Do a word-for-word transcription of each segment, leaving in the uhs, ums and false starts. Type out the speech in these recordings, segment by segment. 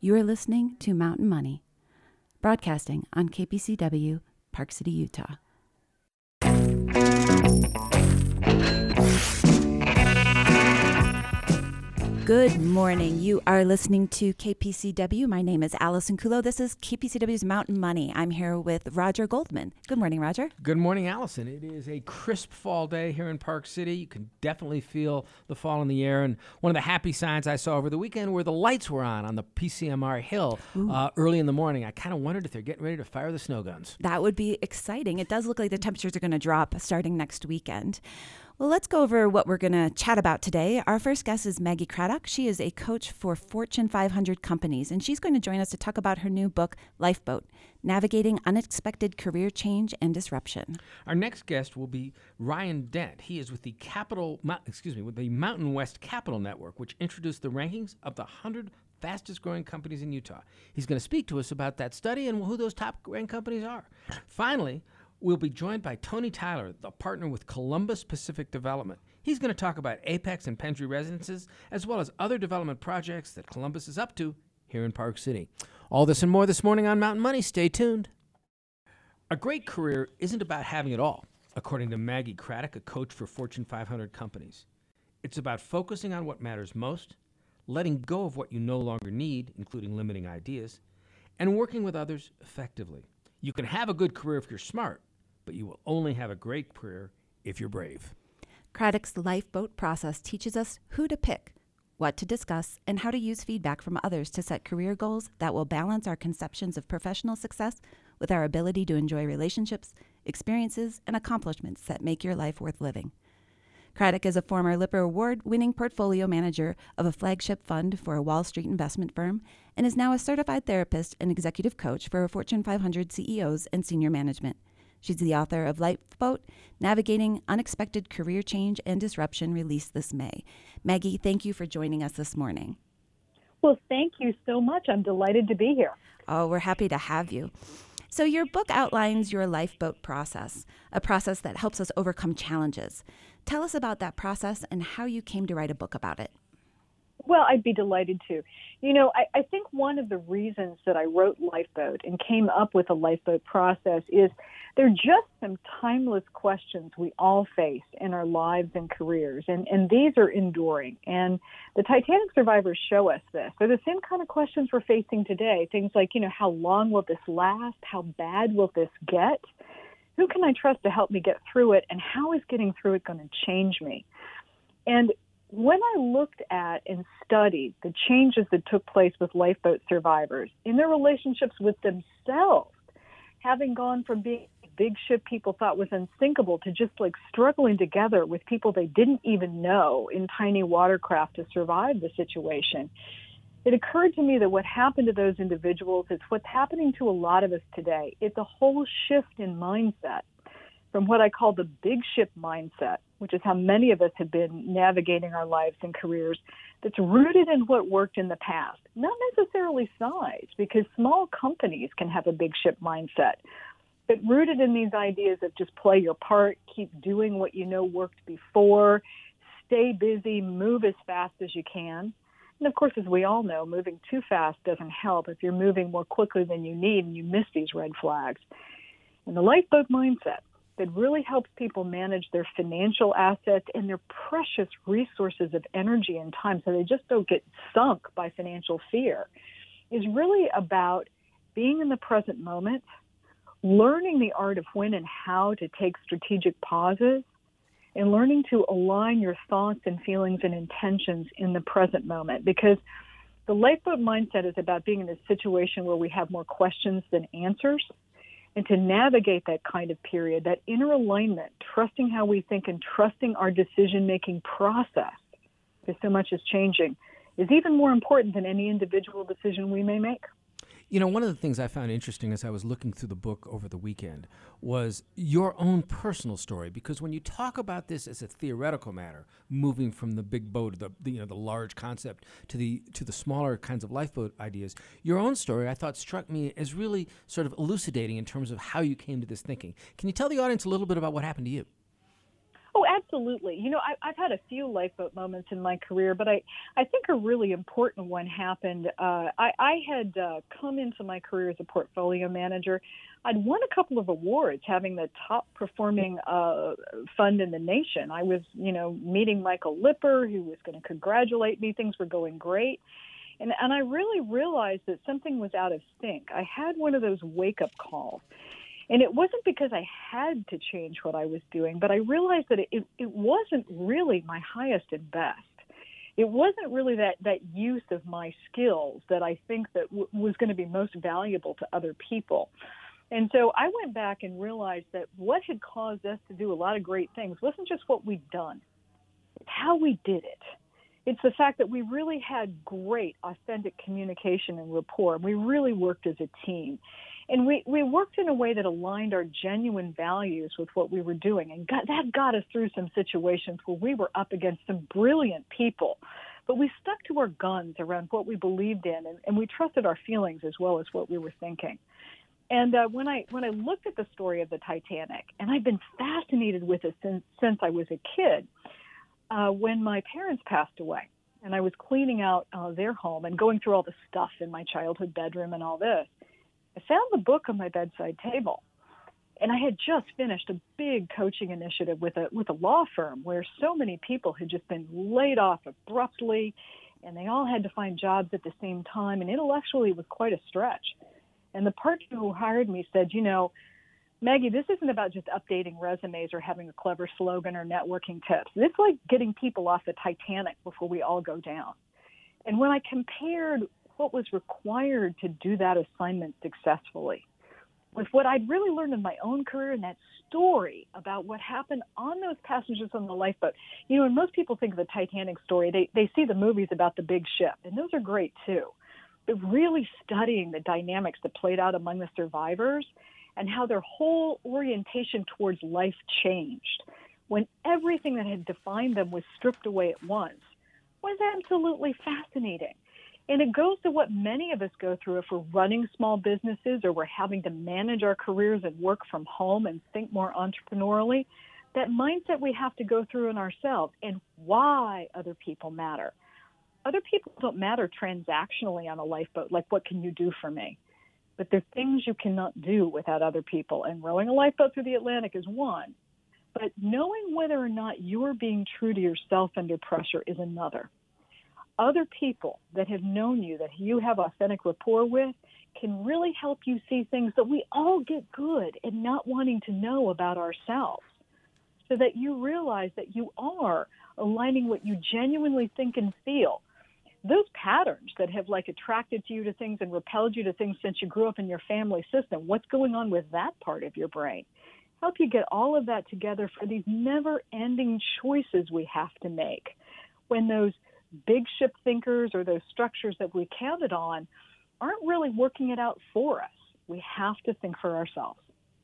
You are listening to Mountain Money, broadcasting on K P C W, Park City, Utah. Good morning. You are listening to K P C W. My name is Allison Kulo. This is K P C W's Mountain Money. I'm here with Roger Goldman. Good morning, Roger. Good morning, Allison. It is a crisp fall day here in Park City. You can definitely feel the fall in the air. And one of the happy signs I saw over the weekend were the lights were on on the P C M R Hill uh, early in the morning. I kind of wondered if they're getting ready to fire the snow guns. That would be exciting. It does look like the temperatures are going to drop starting next weekend. Well, let's go over what we're going to chat about today. Our first guest is Maggie Craddock. She is a coach for Fortune five hundred companies, and she's going to join us to talk about her new book, Lifeboat, Navigating Unexpected Career Change and Disruption. Our next guest will be Ryan Dent. He is with the Capital, excuse me, with the Mountain West Capital Network, which introduced the rankings of the one hundred fastest growing companies in Utah. He's going to speak to us about that study and who those top ranked companies are. Finally, we'll be joined by Tony Tyler, the partner with Columbus Pacific Development. He's going to talk about Apex and Pendry residences, as well as other development projects that Columbus is up to here in Park City. All this and more this morning on Mountain Money. Stay tuned. A great career isn't about having it all, according to Maggie Craddock, a coach for Fortune five hundred companies. It's about focusing on what matters most, letting go of what you no longer need, including limiting ideas, and working with others effectively. You can have a good career if you're smart, but you will only have a great career if you're brave. Craddock's Lifeboat process teaches us who to pick, what to discuss, and how to use feedback from others to set career goals that will balance our conceptions of professional success with our ability to enjoy relationships, experiences, and accomplishments that make your life worth living. Craddock is a former Lipper Award-winning portfolio manager of a flagship fund for a Wall Street investment firm and is now a certified therapist and executive coach for Fortune five hundred C E Os and senior management. She's the author of Lifeboat, Navigating Unexpected Career Change and Disruption, released this May. Maggie, thank you for joining us this morning. Well, thank you so much. I'm delighted to be here. Oh, we're happy to have you. So your book outlines your Lifeboat process, a process that helps us overcome challenges. Tell us about that process and how you came to write a book about it. Well, I'd be delighted to. You know, I, I think one of the reasons that I wrote Lifeboat and came up with a Lifeboat process is there are just some timeless questions we all face in our lives and careers, and, and these are enduring. And the Titanic survivors show us this. They're the same kind of questions we're facing today. Things like, you know, how long will this last? How bad will this get? Who can I trust to help me get through it? And how is getting through it going to change me? And when I looked at and studied the changes that took place with lifeboat survivors in their relationships with themselves, having gone from being a big ship people thought was unsinkable to just like struggling together with people they didn't even know in tiny watercraft to survive the situation, it occurred to me that what happened to those individuals is what's happening to a lot of us today. It's a whole shift in mindset from what I call the big ship mindset, which is how many of us have been navigating our lives and careers, that's rooted in what worked in the past, not necessarily size, because small companies can have a big ship mindset, but rooted in these ideas of just play your part, keep doing what you know worked before, stay busy, move as fast as you can. And of course, as we all know, moving too fast doesn't help if you're moving more quickly than you need and you miss these red flags. And the lifeboat mindset that really helps people manage their financial assets and their precious resources of energy and time so they just don't get sunk by financial fear is really about being in the present moment, learning the art of when and how to take strategic pauses, and learning to align your thoughts and feelings and intentions in the present moment. Because the lifeboat mindset is about being in a situation where we have more questions than answers, and to navigate that kind of period, that inner alignment, trusting how we think and trusting our decision-making process, because so much is changing, is even more important than any individual decision we may make. You know, one of the things I found interesting as I was looking through the book over the weekend was your own personal story, because when you talk about this as a theoretical matter, moving from the big boat, the, the you know the large concept, to the to the smaller kinds of lifeboat ideas, your own story I thought struck me as really sort of elucidating in terms of how you came to this thinking. Can you tell the audience a little bit about what happened to you? Oh, absolutely. You know, I, I've had a few lifeboat moments in my career, but I, I think a really important one happened. Uh, I, I had uh, come into my career as a portfolio manager. I'd won a couple of awards, having the top performing uh, fund in the nation. I was, you know, meeting Michael Lipper, who was going to congratulate me. Things were going great. And, and I really realized that something was out of sync. I had one of those wake-up calls. And it wasn't because I had to change what I was doing, but I realized that it, it wasn't really my highest and best. It wasn't really that, that use of my skills that I think that w- was going to be most valuable to other people. And so I went back and realized that what had caused us to do a lot of great things wasn't just what we'd done. It's how we did it. It's the fact that we really had great, authentic communication and rapport. We really worked as a team. And we, we worked in a way that aligned our genuine values with what we were doing. And got, that got us through some situations where we were up against some brilliant people. But we stuck to our guns around what we believed in, and, and we trusted our feelings as well as what we were thinking. And uh, when I when I looked at the story of the Titanic, and I've been fascinated with it since, since I was a kid, uh, when my parents passed away, and I was cleaning out uh, their home and going through all the stuff in my childhood bedroom and all this, I found the book on my bedside table. And I had just finished a big coaching initiative with a with a law firm where so many people had just been laid off abruptly, and they all had to find jobs at the same time, and intellectually it was quite a stretch. And the partner who hired me said, you know, Maggie, this isn't about just updating resumes or having a clever slogan or networking tips. It's like getting people off the Titanic before we all go down. And when I compared what was required to do that assignment successfully with what I'd really learned in my own career and that story about what happened on those passengers on the lifeboat. You know, when most people think of the Titanic story, they, they see the movies about the big ship, and those are great too. But really studying the dynamics that played out among the survivors and how their whole orientation towards life changed when everything that had defined them was stripped away at once was absolutely fascinating. And it goes to what many of us go through if we're running small businesses or we're having to manage our careers and work from home and think more entrepreneurially, that mindset we have to go through in ourselves and why other people matter. Other people don't matter transactionally on a lifeboat, like what can you do for me? But there are things you cannot do without other people, and rowing a lifeboat through the Atlantic is one. But knowing whether or not you're being true to yourself under pressure is another. Other people that have known you, that you have authentic rapport with, can really help you see things that we all get good at not wanting to know about ourselves, so that you realize that you are aligning what you genuinely think and feel. Those patterns that have like attracted you to things and repelled you to things since you grew up in your family system, what's going on with that part of your brain? Help you get all of that together for these never-ending choices we have to make when those big ship thinkers or those structures that we counted on aren't really working it out for us. We have to think for ourselves.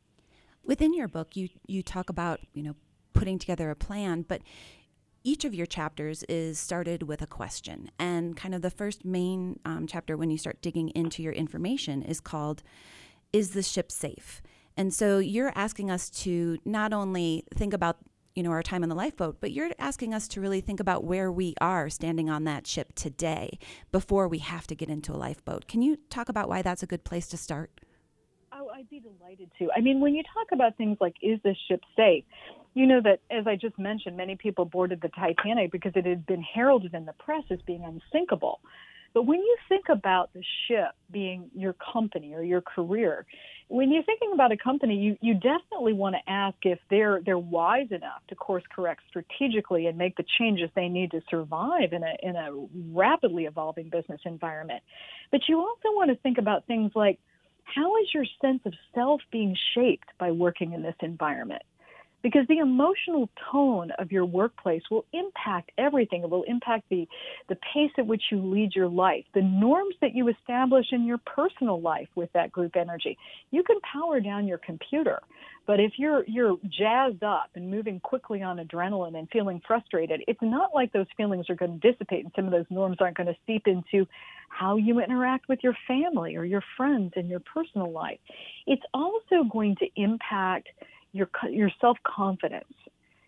Within your book, you, you talk about, you know, putting together a plan, but each of your chapters is started with a question. And kind of the first main um, chapter when you start digging into your information is called, Is the Ship Safe? And so you're asking us to not only think about, you know, our time on the lifeboat, but you're asking us to really think about where we are standing on that ship today before we have to get into a lifeboat. Can you talk about why that's a good place to start? Oh, I'd be delighted to. I mean, when you talk about things like, is this ship safe? You know that, as I just mentioned, many people boarded the Titanic because it had been heralded in the press as being unsinkable. But when you think about the ship being your company or your career, when you're thinking about a company, you, you definitely want to ask if they're they're wise enough to course correct strategically and make the changes they need to survive in a in a rapidly evolving business environment. But you also want to think about things like, how is your sense of self being shaped by working in this environment? Because the emotional tone of your workplace will impact everything. It will impact the, the pace at which you lead your life, the norms that you establish in your personal life with that group energy. You can power down your computer, but if you're you're jazzed up and moving quickly on adrenaline and feeling frustrated, it's not like those feelings are going to dissipate and some of those norms aren't going to seep into how you interact with your family or your friends in your personal life. It's also going to impact your your self-confidence,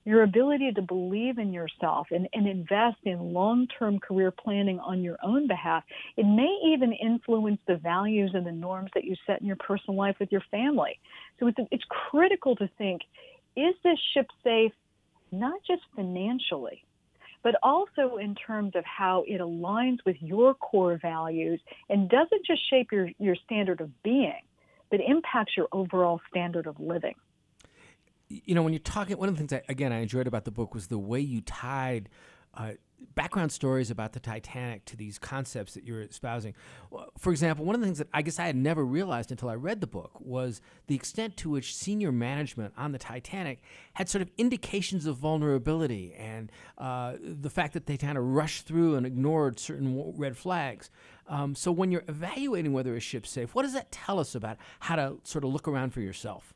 your ability to believe in yourself and, and invest in long-term career planning on your own behalf. It may even influence the values and the norms that you set in your personal life with your family. So it's, it's critical to think, is this ship safe, not just financially, but also in terms of how it aligns with your core values and doesn't just shape your, your standard of being, but impacts your overall standard of living. You know, when you're talking, one of the things, I, again, I enjoyed about the book was the way you tied uh, background stories about the Titanic to these concepts that you're espousing. For example, one of the things that I guess I had never realized until I read the book was the extent to which senior management on the Titanic had sort of indications of vulnerability and uh, the fact that they kind of rushed through and ignored certain red flags. Um, so when you're evaluating whether a ship's safe, what does that tell us about how to sort of look around for yourself?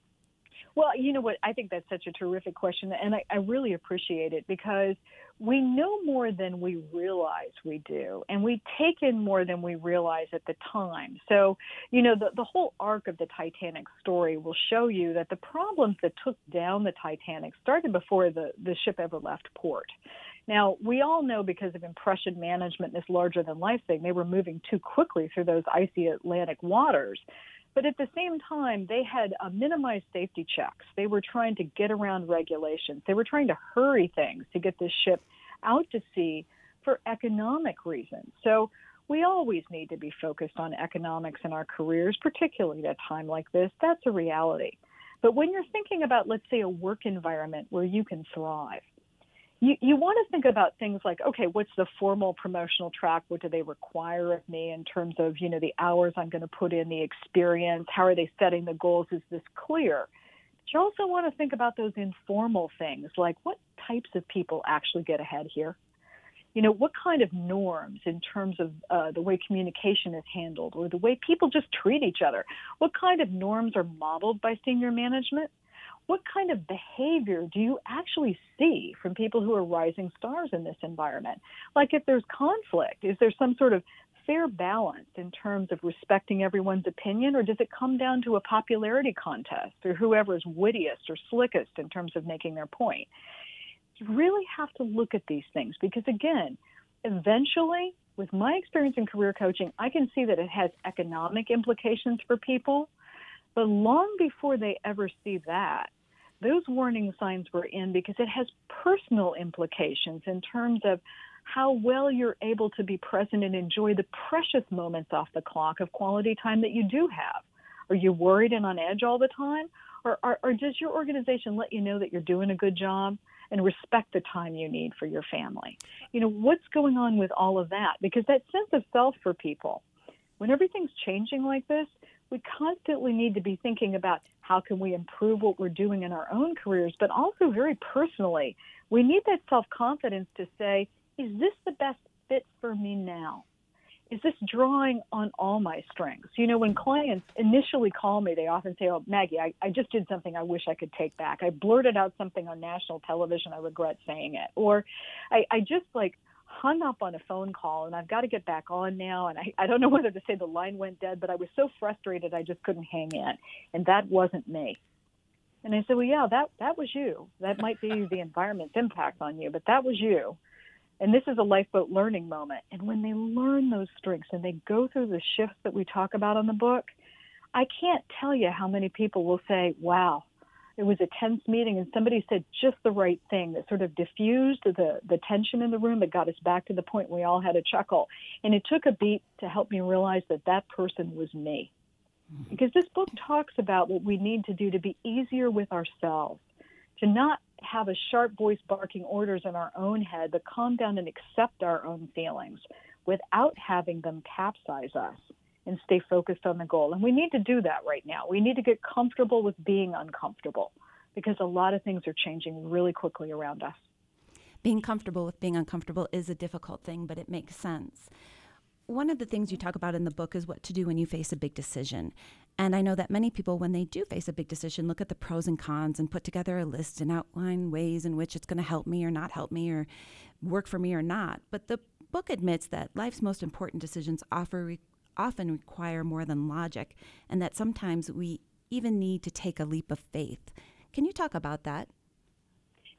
Well, you know what? I think that's such a terrific question, and I, I really appreciate it because we know more than we realize we do, and we take in more than we realize at the time. So, you know, the, the whole arc of the Titanic story will show you that the problems that took down the Titanic started before the, the ship ever left port. Now, we all know because of impression management, this larger-than-life thing, they were moving too quickly through those icy Atlantic waters. But at the same time, they had uh, minimized safety checks. They were trying to get around regulations. They were trying to hurry things to get this ship out to sea for economic reasons. So we always need to be focused on economics in our careers, particularly at a time like this. That's a reality. But when you're thinking about, let's say, a work environment where you can thrive, You, you want to think about things like, okay, what's the formal promotional track? What do they require of me in terms of, you know, the hours I'm going to put in, the experience? How are they setting the goals? Is this clear? But you also want to think about those informal things, like what types of people actually get ahead here? You know, what kind of norms in terms of uh, the way communication is handled or the way people just treat each other? What kind of norms are modeled by senior management? What kind of behavior do you actually see from people who are rising stars in this environment? Like if there's conflict, is there some sort of fair balance in terms of respecting everyone's opinion, or does it come down to a popularity contest or whoever's wittiest or slickest in terms of making their point? You really have to look at these things because, again, eventually, with my experience in career coaching, I can see that it has economic implications for people. But long before they ever see that, those warning signs were in because it has personal implications in terms of how well you're able to be present and enjoy the precious moments off the clock of quality time that you do have. Are you worried and on edge all the time? Or, or, or does your organization let you know that you're doing a good job and respect the time you need for your family? You know, what's going on with all of that? Because that sense of self for people, when everything's changing like this, we constantly need to be thinking about how can we improve what we're doing in our own careers, but also very personally, we need that self-confidence to say, is this the best fit for me now? Is this drawing on all my strengths? You know, when clients initially call me, they often say, oh, Maggie, I, I just did something I wish I could take back. I blurted out something on national television. I regret saying it. Or I, I just like hung up on a phone call and I've got to get back on now. And I, I don't know whether to say the line went dead, but I was so frustrated I just couldn't hang in. And that wasn't me. And I said, well, yeah, that, that was you. That might be the environment's impact on you, but that was you. And this is a lifeboat learning moment. And when they learn those strengths and they go through the shifts that we talk about in the book, I can't tell you how many people will say, wow, it was a tense meeting and somebody said just the right thing that sort of diffused the, the tension in the room that got us back to the point we all had a chuckle. And it took a beat to help me realize that that person was me. Because this book talks about what we need to do to be easier with ourselves, to not have a sharp voice barking orders in our own head, but calm down and accept our own feelings without having them capsize us and stay focused on the goal. And we need to do that right now. We need to get comfortable with being uncomfortable because a lot of things are changing really quickly around us. Being comfortable with being uncomfortable is a difficult thing, but it makes sense. One of the things you talk about in the book is what to do when you face a big decision. And I know that many people, when they do face a big decision, look at the pros and cons and put together a list and outline ways in which it's going to help me or not help me or work for me or not. But the book admits that life's most important decisions offer re- often require more than logic, and that sometimes we even need to take a leap of faith. Can you talk about that?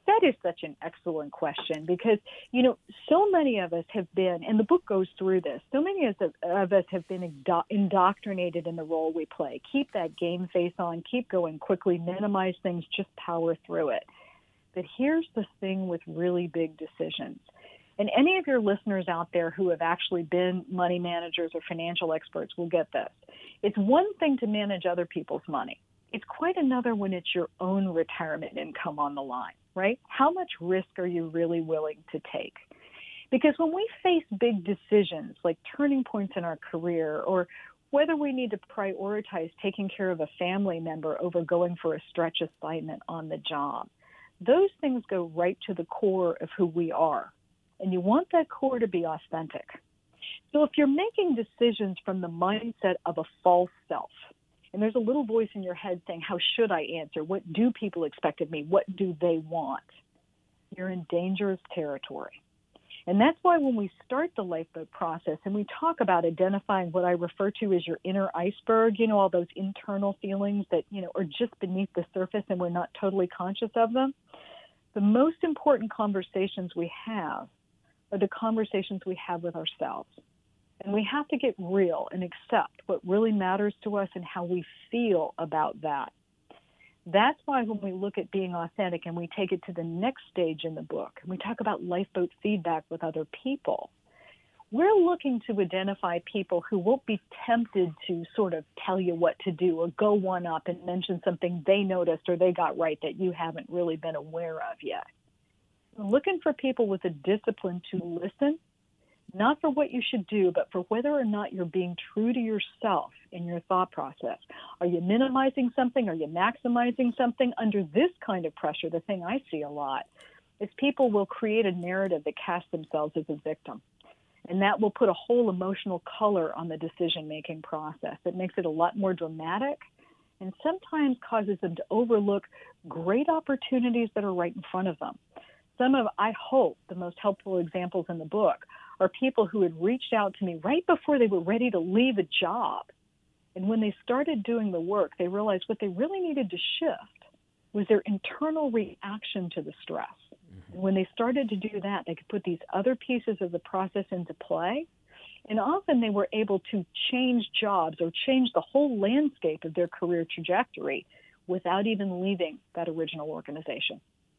That is such an excellent question because, you know, so many of us have been, and the book goes through this, so many of, of us have been indo- indoctrinated in the role we play. Keep that game face on, keep going quickly, minimize things, just power through it. But here's the thing with really big decisions. And any of your listeners out there who have actually been money managers or financial experts will get this. It's one thing to manage other people's money. It's quite another when it's your own retirement income on the line, right? How much risk are you really willing to take? Because when we face big decisions like turning points in our career or whether we need to prioritize taking care of a family member over going for a stretch assignment on the job, those things go right to the core of who we are. And you want that core to be authentic. So if you're making decisions from the mindset of a false self, and there's a little voice in your head saying, how should I answer? What do people expect of me? What do they want? You're in dangerous territory. And that's why when we start the lifeboat process and we talk about identifying what I refer to as your inner iceberg, you know, all those internal feelings that, you know, are just beneath the surface and we're not totally conscious of them, the most important conversations we have are the conversations we have with ourselves. And we have to get real and accept what really matters to us and how we feel about that. That's why when we look at being authentic and we take it to the next stage in the book, and we talk about lifeboat feedback with other people, we're looking to identify people who won't be tempted to sort of tell you what to do or go one up and mention something they noticed or they got right that you haven't really been aware of yet. We're looking for people with a discipline to listen, not for what you should do, but for whether or not you're being true to yourself in your thought process. Are you minimizing something? Are you maximizing something? Under this kind of pressure, the thing I see a lot is people will create a narrative that casts themselves as a victim. And that will put a whole emotional color on the decision-making process. It makes it a lot more dramatic and sometimes causes them to overlook great opportunities that are right in front of them. Some of, I hope, the most helpful examples in the book are people who had reached out to me right before they were ready to leave a job. And when they started doing the work, they realized what they really needed to shift was their internal reaction to the stress. Mm-hmm. And when they started to do that, they could put these other pieces of the process into play. And often they were able to change jobs or change the whole landscape of their career trajectory without even leaving that original organization.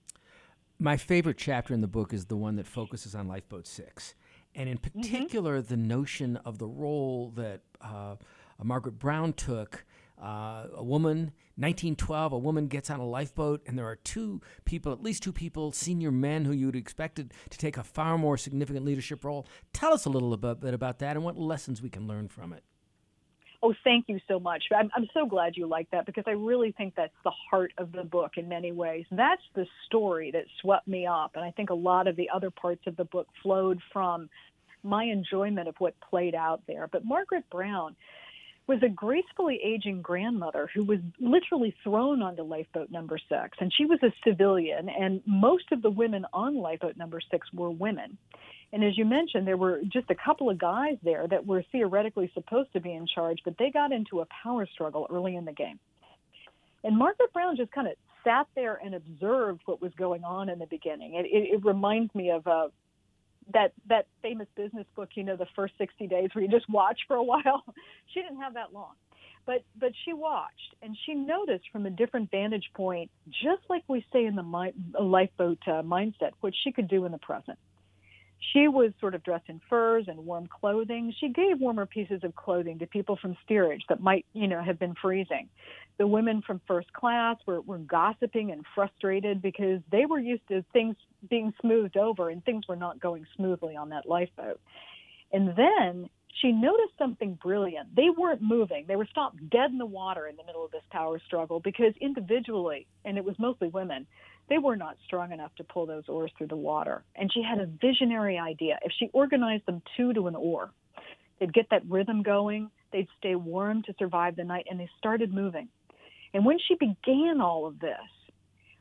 My favorite chapter in the book is the one that focuses on Lifeboat Six. And in particular, mm-hmm. the notion of the role that uh, Margaret Brown took, uh, a woman, nineteen twelve, a woman gets on a lifeboat, and there are two people, at least two people, senior men who you would expected to take a far more significant leadership role. Tell us a little bit, bit about that and what lessons we can learn from it. Oh, thank you so much. I'm, I'm so glad you like that because I really think that's the heart of the book in many ways. That's the story that swept me up, and I think a lot of the other parts of the book flowed from my enjoyment of what played out there. But Margaret Brown was a gracefully aging grandmother who was literally thrown onto lifeboat number six, and she was a civilian, and most of the women on lifeboat number six were women. And as you mentioned, there were just a couple of guys there that were theoretically supposed to be in charge, but they got into a power struggle early in the game. And Margaret Brown just kind of sat there and observed what was going on in the beginning. It, it, it reminds me of uh, that that famous business book, you know, The First sixty days, where you just watch for a while. She didn't have that long. But but she watched, and she noticed from a different vantage point, just like we say in the mi- lifeboat uh, mindset, what she could do in the present. She was sort of dressed in furs and warm clothing. She gave warmer pieces of clothing to people from steerage that might, you know, have been freezing. The women from first class were, were gossiping and frustrated because they were used to things being smoothed over and things were not going smoothly on that lifeboat. And then she noticed something brilliant. They weren't moving. They were stopped dead in the water in the middle of this power struggle because individually, and it was mostly women, they were not strong enough to pull those oars through the water. And she had a visionary idea. If she organized them two to an oar, they'd get that rhythm going, they'd stay warm to survive the night, and they started moving. And when she began all of this,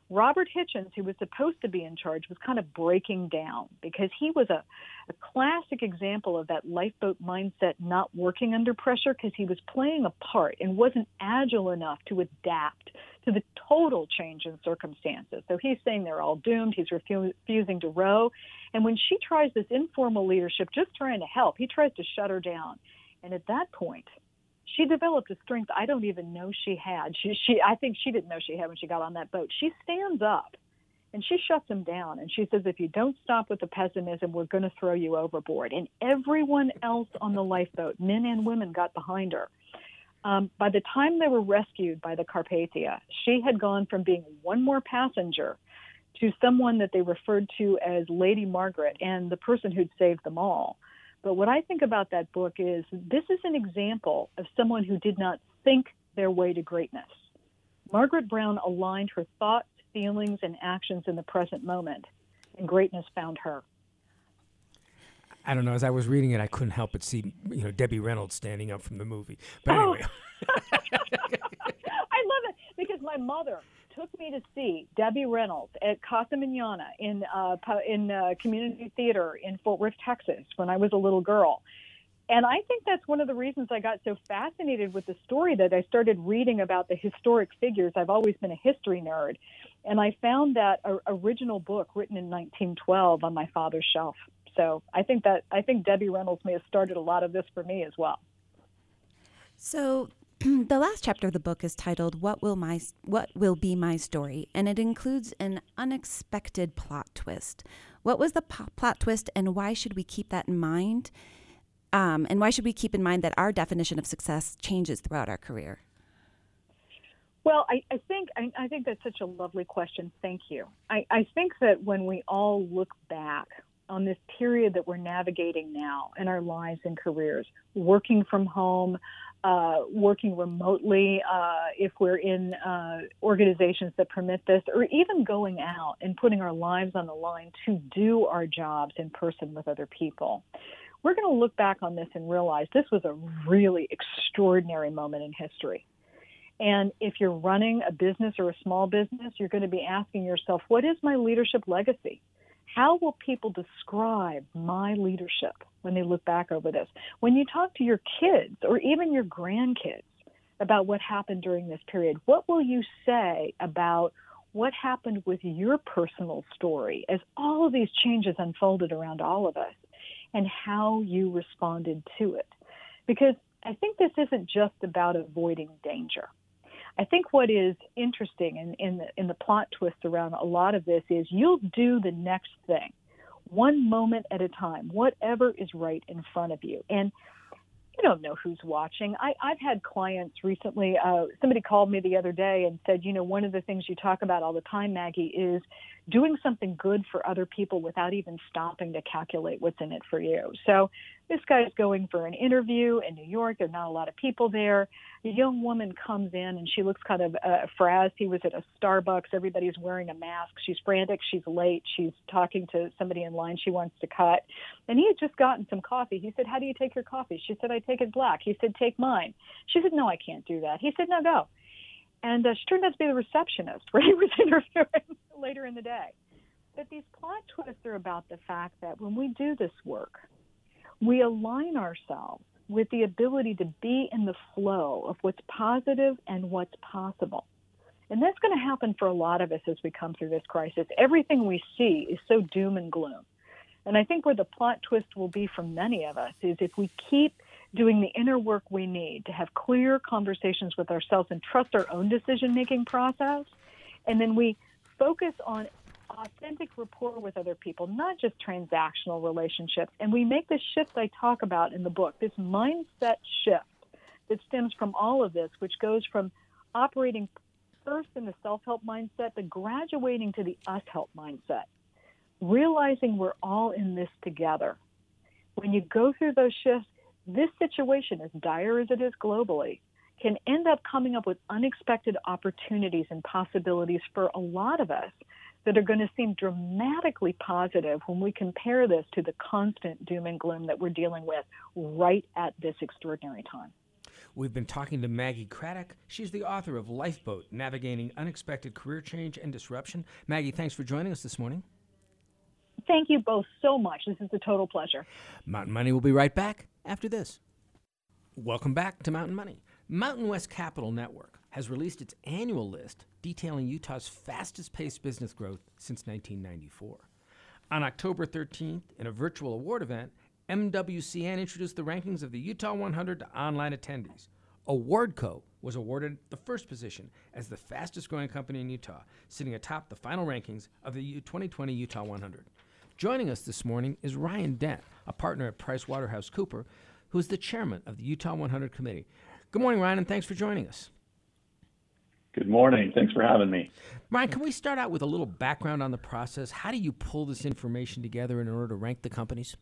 Robert Hitchens, who was supposed to be in charge, was kind of breaking down because he was a, a classic example of that lifeboat mindset not working under pressure because he was playing a part and wasn't agile enough to adapt to the total change in circumstances. So he's saying they're all doomed. He's refu- refusing to row. And when she tries this informal leadership, just trying to help, he tries to shut her down. And at that point, she developed a strength I don't even know she had. She, she, I think she didn't know she had when she got on that boat. She stands up and she shuts him down. And she says, if you don't stop with the pessimism, we're going to throw you overboard. And everyone else on the lifeboat, men and women, got behind her. Um, by the time they were rescued by the Carpathia, she had gone from being one more passenger to someone that they referred to as Lady Margaret and the person who'd saved them all. But what I think about that book is this is an example of someone who did not think their way to greatness. Margaret Brown aligned her thoughts, feelings, and actions in the present moment, and greatness found her. I don't know. As I was reading it, I couldn't help but see, you know, Debbie Reynolds standing up from the movie. But anyway. Oh. I love it because my mother took me to see Debbie Reynolds at Casa Manana in uh, in uh, Community Theater in Fort Worth, Texas, when I was a little girl. And I think that's one of the reasons I got so fascinated with the story that I started reading about the historic figures. I've always been a history nerd. And I found that a, original book written in nineteen twelve on my father's shelf. So I think that I think Debbie Reynolds may have started a lot of this for me as well. So the last chapter of the book is titled "What Will My What Will Be My Story," and it includes an unexpected plot twist. What was the po- plot twist, and why should we keep that in mind? Um, and why should we keep in mind that our definition of success changes throughout our career? Well, I, I think I, I think that's such a lovely question. Thank you. I, I think that when we all look back on this period that we're navigating now in our lives and careers, working from home, uh, working remotely, uh, if we're in uh, organizations that permit this, or even going out and putting our lives on the line to do our jobs in person with other people, we're going to look back on this and realize this was a really extraordinary moment in history. And if you're running a business or a small business, you're going to be asking yourself, what is my leadership legacy? How will people describe my leadership when they look back over this? When you talk to your kids or even your grandkids about what happened during this period, what will you say about what happened with your personal story as all of these changes unfolded around all of us and how you responded to it? Because I think this isn't just about avoiding danger. I think what is interesting in, in, the, in the plot twist around a lot of this is you'll do the next thing, one moment at a time, whatever is right in front of you. And you don't know who's watching. I, I've had clients recently, uh, somebody called me the other day and said, you know, one of the things you talk about all the time, Maggie, is doing something good for other people without even stopping to calculate what's in it for you. So this guy's going for an interview in New York. There are not a lot of people there. A young woman comes in and she looks kind of uh, frazzed. He was at a Starbucks. Everybody's wearing a mask. She's frantic. She's late. She's talking to somebody in line she wants to cut. And he had just gotten some coffee. He said, how do you take your coffee? She said, I take it black. He said, take mine. She said, no, I can't do that. He said, no, go. And uh, she turned out to be the receptionist where he was interviewing later in the day. But these plot twists are about the fact that when we do this work, we align ourselves with the ability to be in the flow of what's positive and what's possible. And that's going to happen for a lot of us as we come through this crisis. Everything we see is so doom and gloom. And I think where the plot twist will be for many of us is if we keep doing the inner work we need to have clear conversations with ourselves and trust our own decision-making process, and then we focus on authentic rapport with other people, not just transactional relationships. And we make this shift I talk about in the book, this mindset shift that stems from all of this, which goes from operating first in the self-help mindset to graduating to the us-help mindset, realizing we're all in this together. When you go through those shifts, this situation, as dire as it is globally, can end up coming up with unexpected opportunities and possibilities for a lot of us that are going to seem dramatically positive when we compare this to the constant doom and gloom that we're dealing with right at this extraordinary time. We've been talking to Maggie Craddock. She's the author of Lifeboat, Navigating Unexpected Career Change and Disruption. Maggie, thanks for joining us this morning. Thank you both so much. This is a total pleasure. Mountain Money will be right back after this. Welcome back to Mountain Money. Mountain West Capital Network has released its annual list detailing Utah's fastest-paced business growth since nineteen ninety-four. On October thirteenth, in a virtual award event, M W C N introduced the rankings of the Utah one hundred to online attendees. Awardco was awarded the first position as the fastest-growing company in Utah, sitting atop the final rankings of the twenty twenty Utah one hundred. Joining us this morning is Ryan Dent, a partner at PricewaterhouseCoopers, who is the chairman of the Utah one hundred Committee. Good morning, Ryan, and thanks for joining us. Good morning. Thanks for having me. Ryan, can we start out with a little background on the process? How do you pull this information together in order to rank the companies?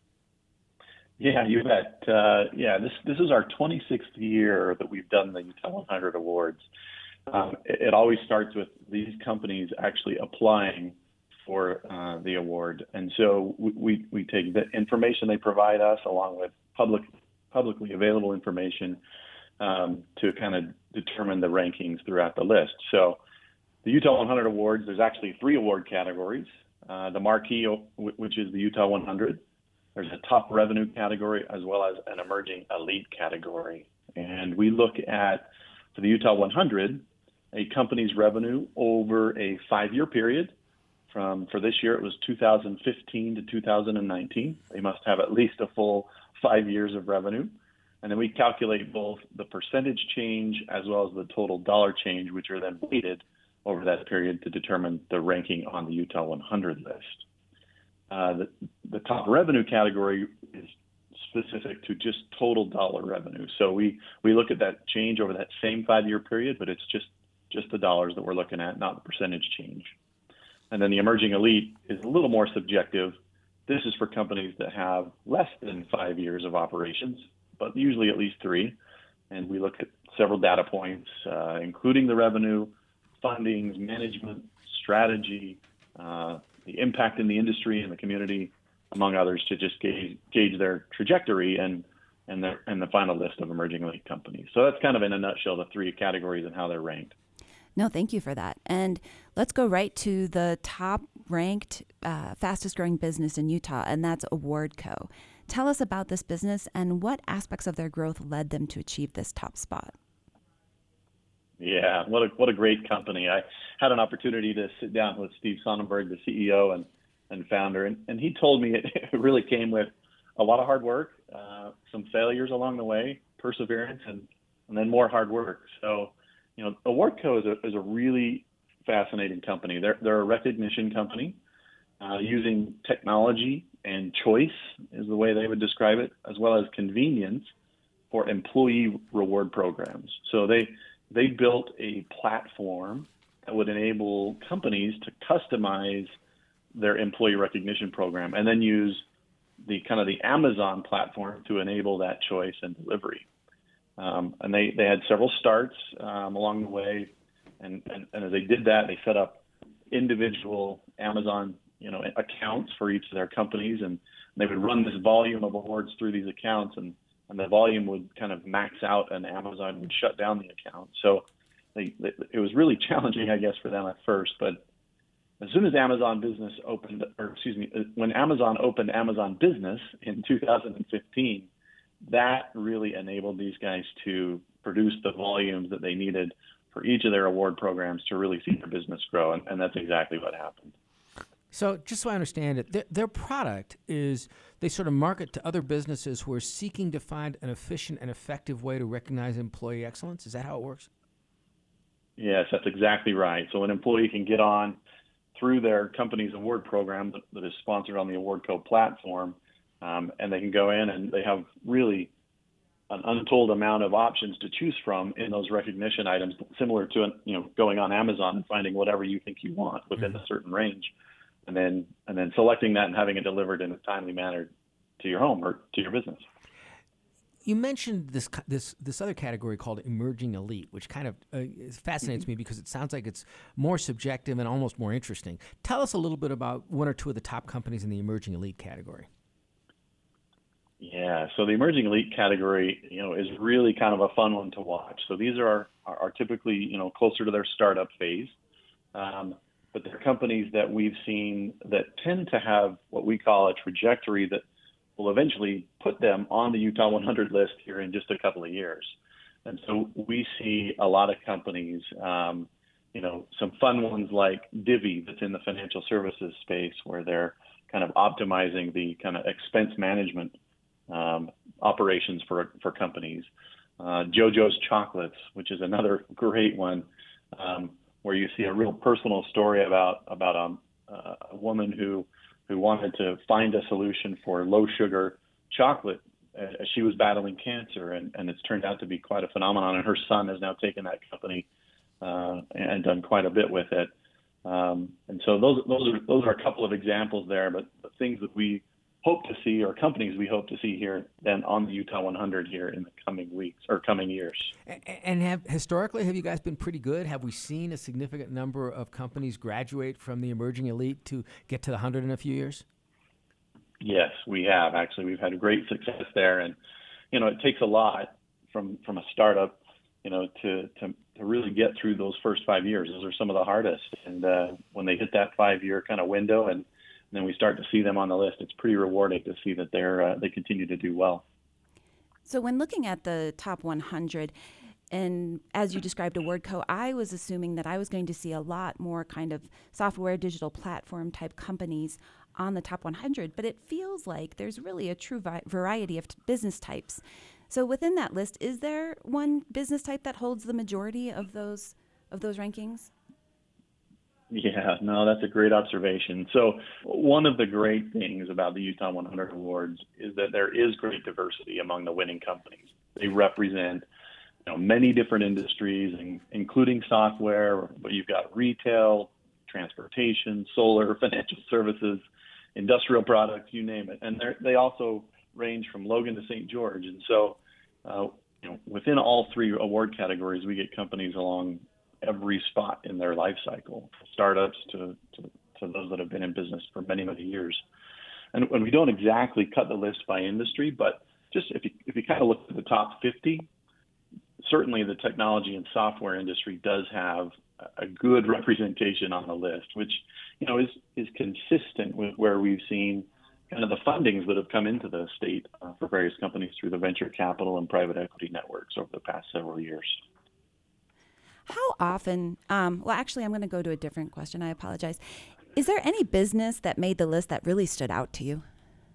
Yeah, you bet. Uh, yeah, this this is our twenty-sixth year that we've done the Utah one hundred Awards. Um, it, it always starts with these companies actually applying for uh, the award, and so we, we we take the information they provide us along with public publicly available information um, to kind of determine the rankings throughout the list. So the Utah one hundred Awards, there's actually three award categories. Uh, the Marquee, which is the Utah one hundred. There's a top revenue category as well as an emerging elite category. And we look at, for the Utah one hundred, a company's revenue over a five-year period. From for this year, it was two thousand fifteen to two thousand nineteen. They must have at least a full five years of revenue. And then we calculate both the percentage change as well as the total dollar change, which are then weighted over that period to determine the ranking on the Utah one hundred list. Uh, the, the top revenue category is specific to just total dollar revenue. So we, we look at that change over that same five-year period, but it's just, just the dollars that we're looking at, not the percentage change. And then the emerging elite is a little more subjective. This is for companies that have less than five years of operations, but usually at least three. And we look at several data points, uh, including the revenue, fundings, management, strategy, uh, the impact in the industry and the community, among others, to just gauge, gauge their trajectory and and the and the final list of emerging elite companies. So that's kind of in a nutshell the three categories and how they're ranked. No, thank you for that. And let's go right to the top ranked uh, fastest growing business in Utah, and that's Awardco. Tell us about this business and what aspects of their growth led them to achieve this top spot. Yeah, what a what a great company. I had an opportunity to sit down with Steve Sonnenberg, the C E O and, and founder, and, and he told me it, it really came with a lot of hard work, uh, some failures along the way, perseverance, and, and then more hard work. So, you know, Awardco is a, is a really fascinating company. They're, they're a recognition company uh, using technology and choice is the way they would describe it, as well as convenience for employee reward programs. So they They built a platform that would enable companies to customize their employee recognition program and then use the kind of the Amazon platform to enable that choice and delivery. Um, and they, they had several starts um, along the way. And, and, and as they did that, they set up individual Amazon you know, accounts for each of their companies. And they would run this volume of awards through these accounts, and and the volume would kind of max out and Amazon would shut down the account. So they, they, it was really challenging, I guess, for them at first. But as soon as Amazon Business opened, or excuse me, when Amazon opened Amazon Business in two thousand fifteen, that really enabled these guys to produce the volumes that they needed for each of their award programs to really see their business grow. And, and that's exactly what happened. So just so I understand it, their, their product is they sort of market to other businesses who are seeking to find an efficient and effective way to recognize employee excellence. Is that how it works? Yes, that's exactly right. So an employee can get on through their company's award program that, that is sponsored on the Awardco platform, um, and they can go in and they have really an untold amount of options to choose from in those recognition items, similar to you know going on Amazon and finding whatever you think you want within mm-hmm. a certain range. And then, and then selecting that and having it delivered in a timely manner to your home or to your business. You mentioned this this this other category called emerging elite, which kind of uh, fascinates mm-hmm. me because it sounds like it's more subjective and almost more interesting. Tell us a little bit about one or two of the top companies in the emerging elite category. Yeah, so the emerging elite category, you know, is really kind of a fun one to watch. So these are are, are typically, you know, closer to their startup phase, um, but they're companies that we've seen that tend to have what we call a trajectory that will eventually put them on the Utah one hundred list here in just a couple of years. And so we see a lot of companies, um, you know, some fun ones like Divvy that's in the financial services space where they're kind of optimizing the kind of expense management um, operations for for companies. Uh, JoJo's Chocolates, which is another great one, um, where you see a real personal story about about um, uh, a woman who who wanted to find a solution for low sugar chocolate as she was battling cancer, and, and it's turned out to be quite a phenomenon. And her son has now taken that company uh, and done quite a bit with it. Um, and so those those are those are a couple of examples there, but the things that we hope to see, or companies we hope to see here then on the Utah one hundred here in the coming weeks or coming years. And have historically, have you guys been pretty good? Have we seen a significant number of companies graduate from the emerging elite to get to the one hundred in a few years? Yes, we have. Actually, we've had great success there. And, you know, it takes a lot from from a startup, you know, to, to, to really get through those first five years. Those are some of the hardest. And uh, when they hit that five-year kind of window and then we start to see them on the list, it's pretty rewarding to see that they're uh, they continue to do well. So when looking at the top one hundred, and as you described AwardCo, I was assuming that I was going to see a lot more kind of software, digital platform type companies on the top one hundred, but it feels like there's really a true vi- variety of t- business types. So within that list, is there one business type that holds the majority of those of those rankings? Yeah, no, that's a great observation. So one of the great things about the Utah one hundred Awards is that there is great diversity among the winning companies. They represent, you know, many different industries, including software, but you've got retail, transportation, solar, financial services, industrial products, you name it. And they also range from Logan to Saint George. And so, uh, you know, within all three award categories, we get companies along every spot in their life cycle, startups to, to, to those that have been in business for many, many years. And when we don't exactly cut the list by industry, but just if you, if you kind of look at the top fifty, certainly the technology and software industry does have a good representation on the list, which, you know, is, is consistent with where we've seen kind of the fundings that have come into the state uh, for various companies through the venture capital and private equity networks over the past several years. How often, um, well, actually, I'm going to go to a different question. I apologize. Is there any business that made the list that really stood out to you?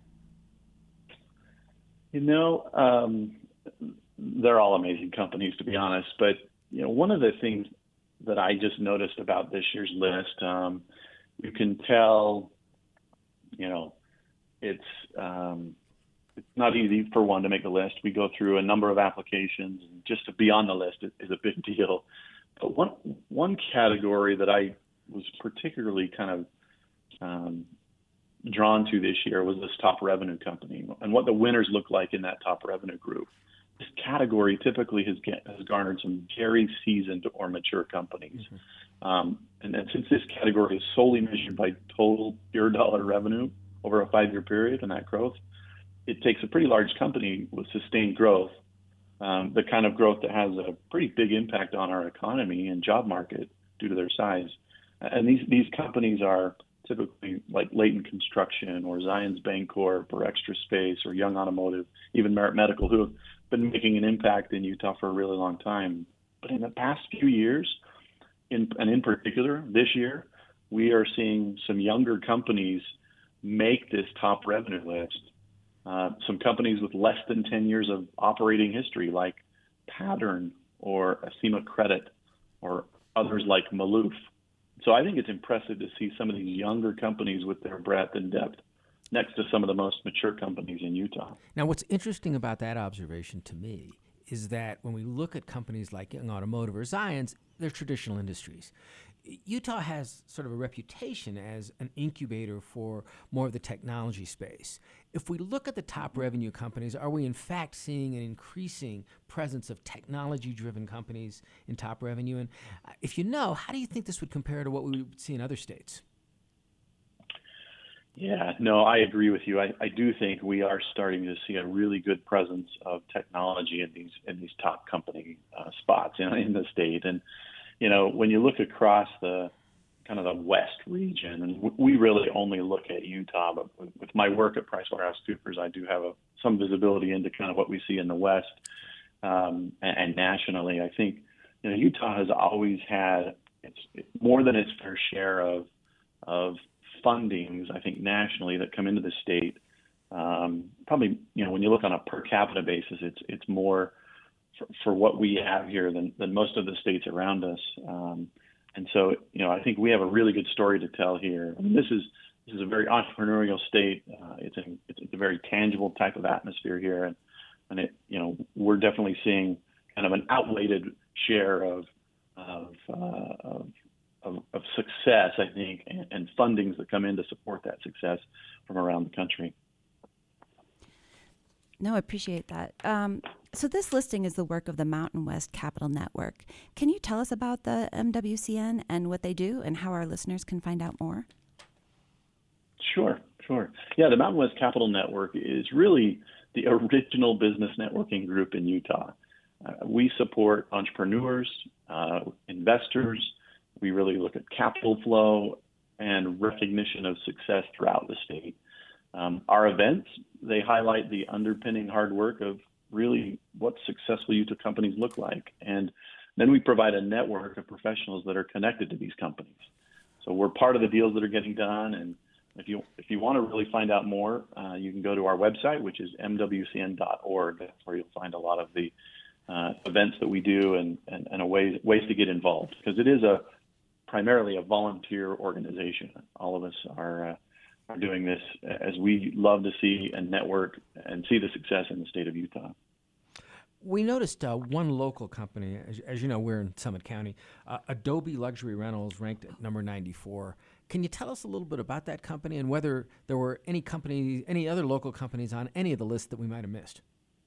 You know, um, they're all amazing companies, to be honest. But, you know, one of the things that I just noticed about this year's list, um, you can tell, you know, it's um, it's not easy for one to make the list. We go through a number of applications, and just to be on the list is a big deal. But one one category that I was particularly kind of um, drawn to this year was this top revenue company and what the winners look like in that top revenue group. This category typically has get, has garnered some very seasoned or mature companies. Mm-hmm. Um, and, and since this category is solely measured by total pure dollar revenue over a five-year period and that growth, it takes a pretty large company with sustained growth, um, the kind of growth that has a pretty big impact on our economy and job market due to their size. And these, these companies are typically like Leighton Construction or Zions Bancorp or Extra Space or Young Automotive, even Merit Medical, who have been making an impact in Utah for a really long time. But in the past few years, in, and in particular this year, we are seeing some younger companies make this top revenue list. Uh, some companies with less than ten years of operating history, like Pattern or Acima Credit or others like Maloof. So I think it's impressive to see some of these younger companies with their breadth and depth next to some of the most mature companies in Utah. Now, what's interesting about that observation to me is that when we look at companies like Young Automotive or Zions, they're traditional industries. Utah has sort of a reputation as an incubator for more of the technology space. If we look at the top revenue companies, are we in fact seeing an increasing presence of technology-driven companies in top revenue? And if you know, how do you think this would compare to what we would see in other states? Yeah, no, I agree with you. I, I do think we are starting to see a really good presence of technology in these in these top company uh, spots in, in the state. And you know, when you look across the kind of the West region, and w- we really only look at Utah, but with, with my work at PricewaterhouseCoopers, I do have a, some visibility into kind of what we see in the West um, and, and nationally. I think you know Utah has always had it's more than its fair share of of fundings, I think, nationally that come into the state. Um, probably, you know, when you look on a per capita basis, it's it's more for, for what we have here than, than most of the states around us. Um, and so, you know, I think we have a really good story to tell here. I mean, this is this is a very entrepreneurial state. Uh, it's a it's a very tangible type of atmosphere here, and and it, you know, we're definitely seeing kind of an outweighted share of of, uh, of Of, of success, I think, and, and fundings that come in to support that success from around the country. No, I appreciate that. Um, so this listing is the work of the Mountain West Capital Network. Can you tell us about the M W C N and what they do and how our listeners can find out more? Sure, sure. Yeah, the Mountain West Capital Network is really the original business networking group in Utah. Uh, we support entrepreneurs, uh, investors. We really look at capital flow and recognition of success throughout the state. Um, our events, they highlight the underpinning hard work of really what successful Utah companies look like. And then we provide a network of professionals that are connected to these companies. So we're part of the deals that are getting done. And if you if you want to really find out more, uh, you can go to our website, which is m w c n dot org. That's where you'll find a lot of the uh, events that we do and, and, and a ways, ways to get involved, because it is a primarily a volunteer organization. All of us are uh, are doing this as we love to see and network and see the success in the state of Utah. We noticed uh, one local company, as, as you know, we're in Summit County, uh, Adobe Luxury Rentals ranked at number ninety-four. Can you tell us a little bit about that company and whether there were any companies, any other local companies on any of the lists that we might have missed?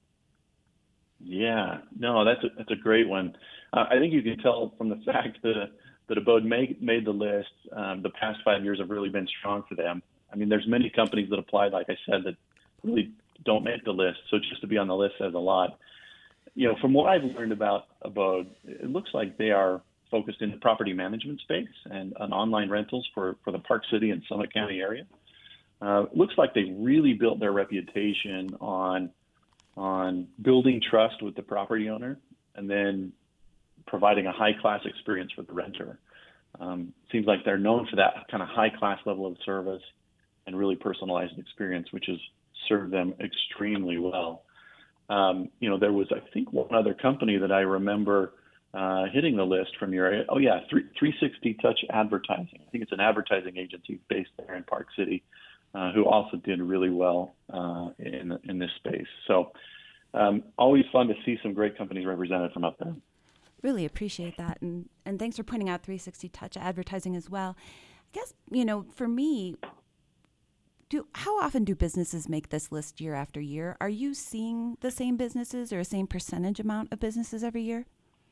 Yeah, no, that's a, that's a great one. Uh, I think you can tell from the fact that that Abode made, made the list. Um, the past five years have really been strong for them. I mean, there's many companies that applied, like I said, that really don't make the list. So just to be on the list says a lot. You know, from what I've learned about Abode, it looks like they are focused in the property management space and on online rentals for, for the Park City and Summit County area. Uh, it looks like they really built their reputation on on building trust with the property owner and then providing a high-class experience for the renter. Um, seems like they're known for that kind of high-class level of service and really personalized experience, which has served them extremely well. Um, you know, there was, I think, one other company that I remember uh, hitting the list from your area. Oh, yeah, three sixty Touch Advertising. I think it's an advertising agency based there in Park City, uh, who also did really well uh, in in this space. So um, always fun to see some great companies represented from up there. Really appreciate that. And, and thanks for pointing out three sixty Touch Advertising as well. I guess, you know, for me, do how often do businesses make this list year after year? Are you seeing the same businesses or the same percentage amount of businesses every year?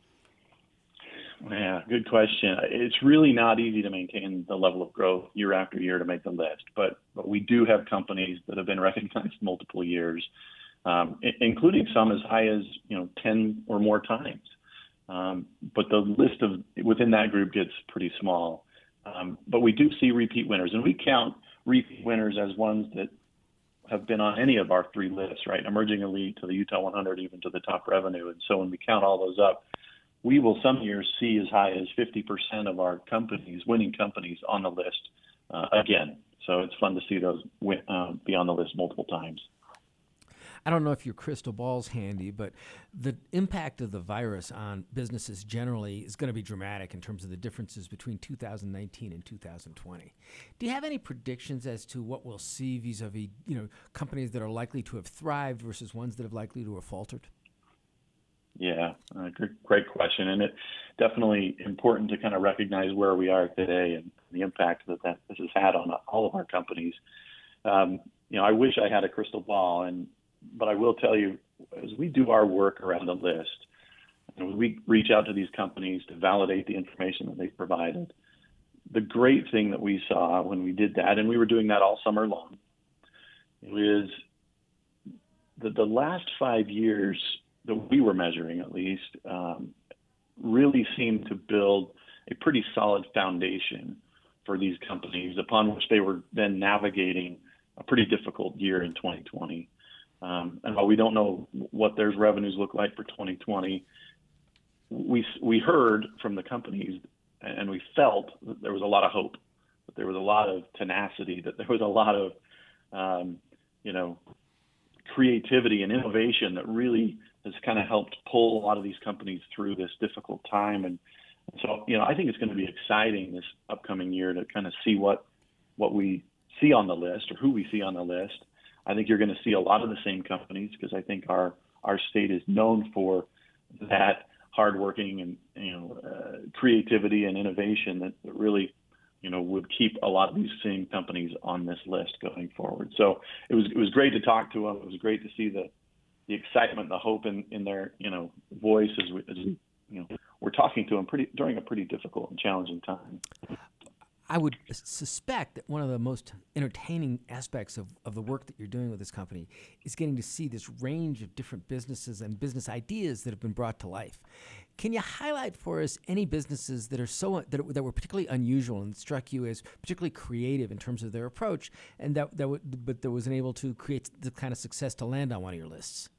Yeah, good question. It's really not easy to maintain the level of growth year after year to make the list, but, but we do have companies that have been recognized multiple years, um, I- including some as high as, you know, ten or more times. Um, but the list of within that group gets pretty small. Um, but we do see repeat winners, and we count repeat winners as ones that have been on any of our three lists, right? Emerging Elite to the Utah one hundred, even to the top revenue. And so when we count all those up, we will some years see as high as fifty percent of our companies, winning companies, on the list uh, again. So it's fun to see those win, uh, be on the list multiple times. I don't know if your crystal ball's handy, but the impact of the virus on businesses generally is going to be dramatic in terms of the differences between two thousand nineteen and two thousand twenty. Do you have any predictions as to what we'll see vis-a-vis, you know, companies that are likely to have thrived versus ones that have likely to have faltered? Yeah, uh, great, great question. And it's definitely important to kind of recognize where we are today and the impact that, that this has had on all of our companies. Um, you know, I wish I had a crystal ball, and but I will tell you, as we do our work around the list, and we reach out to these companies to validate the information that they've provided, the great thing that we saw when we did that, and we were doing that all summer long, was that the last five years that we were measuring, at least, um, really seemed to build a pretty solid foundation for these companies upon which they were then navigating a pretty difficult year in twenty twenty. Um, and while we don't know what their revenues look like for twenty twenty, we we heard from the companies and we felt that there was a lot of hope, that there was a lot of tenacity, that there was a lot of, um, you know, creativity and innovation that really has kind of helped pull a lot of these companies through this difficult time. And so, you know, I think it's going to be exciting this upcoming year to kind of see what what we see on the list or who we see on the list. I think you're going to see a lot of the same companies because I think our our state is known for that hardworking and, you know, uh, creativity and innovation that, that really, you know, would keep a lot of these same companies on this list going forward. So it was it was great to talk to them. It was great to see the the excitement, the hope in, in their, you know, voice as we, as we, you know, we're talking to them pretty during a pretty difficult and challenging time. I would suspect that one of the most entertaining aspects of, of the work that you're doing with this company is getting to see this range of different businesses and business ideas that have been brought to life. Can you highlight for us any businesses that are so that, that were particularly unusual and struck you as particularly creative in terms of their approach, and that that w- but that was able to create the kind of success to land on one of your lists?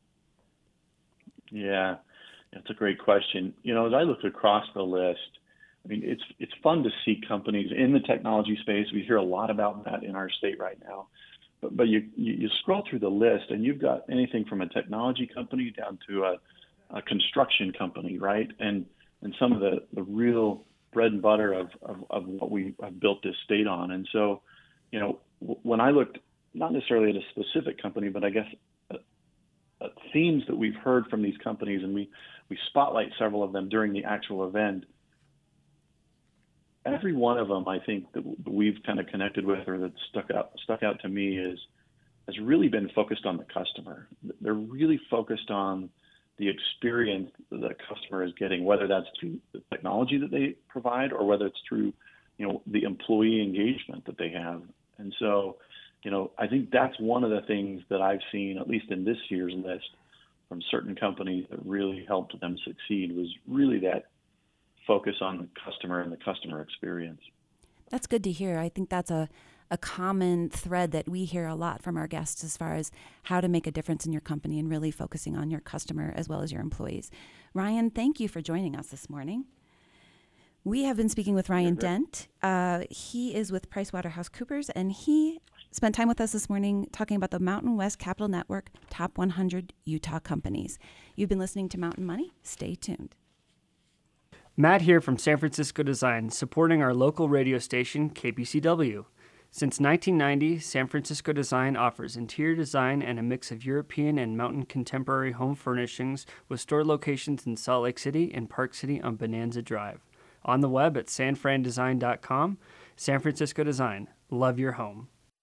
Yeah, that's a great question. You know, as I look across the list, I mean, it's it's fun to see companies in the technology space. We hear a lot about that in our state right now. But, but you, you, you scroll through the list, and you've got anything from a technology company down to a, a construction company, right? And and some of the, the real bread and butter of, of, of what we have built this state on. And so, you know, w- when I looked not necessarily at a specific company, but I guess uh, uh, themes that we've heard from these companies, and we, we spotlight several of them during the actual event. Every one of them, I think, that we've kind of connected with or that stuck out stuck out to me is has really been focused on the customer. They're really focused on the experience that the customer is getting, whether that's through the technology that they provide or whether it's through, you know, the employee engagement that they have. And so, you know, I think that's one of the things that I've seen, at least in this year's list, from certain companies that really helped them succeed was really that focus on the customer and the customer experience. That's good to hear. I think that's a, a common thread that we hear a lot from our guests as far as how to make a difference in your company and really focusing on your customer as well as your employees. Ryan, thank you for joining us this morning. We have been speaking with Ryan Dent. Uh, he is with PricewaterhouseCoopers, and he spent time with us this morning talking about the Mountain West Capital Network Top one hundred Utah Companies. You've been listening to Mountain Money. Stay tuned. Matt here from San Francisco Design, supporting our local radio station, K P C W. Since nineteen ninety, San Francisco Design offers interior design and a mix of European and mountain contemporary home furnishings with store locations in Salt Lake City and Park City on Bonanza Drive. On the web at san fran design dot com. San Francisco Design. Love your home.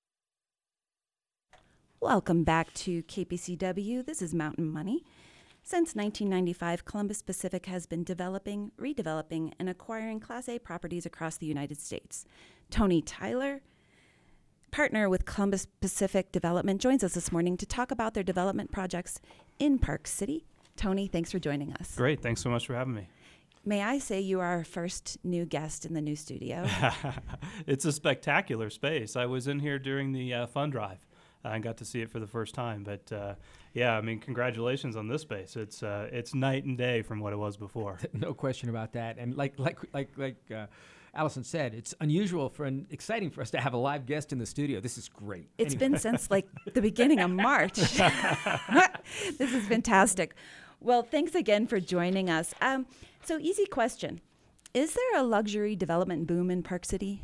Welcome back to K P C W. This is Mountain Money. Since nineteen ninety-five, Columbus Pacific has been developing, redeveloping, and acquiring Class A properties across the United States. Tony Tyler, partner with Columbus Pacific Development, joins us this morning to talk about their development projects in Park City. Tony, thanks for joining us. Great. Thanks so much for having me. May I say you are our first new guest in the new studio? It's a spectacular space. I was in here during the uh, fund drive. I got to see it for the first time, but uh, yeah, I mean, congratulations on this space. It's uh, it's night and day from what it was before. No question about that. And like like like like uh, Allison said, it's unusual for and exciting for us to have a live guest in the studio. This is great. It's anyway. been since like the beginning of March. This is fantastic. Well, thanks again for joining us. Um, so, easy question: is there a luxury development boom in Park City?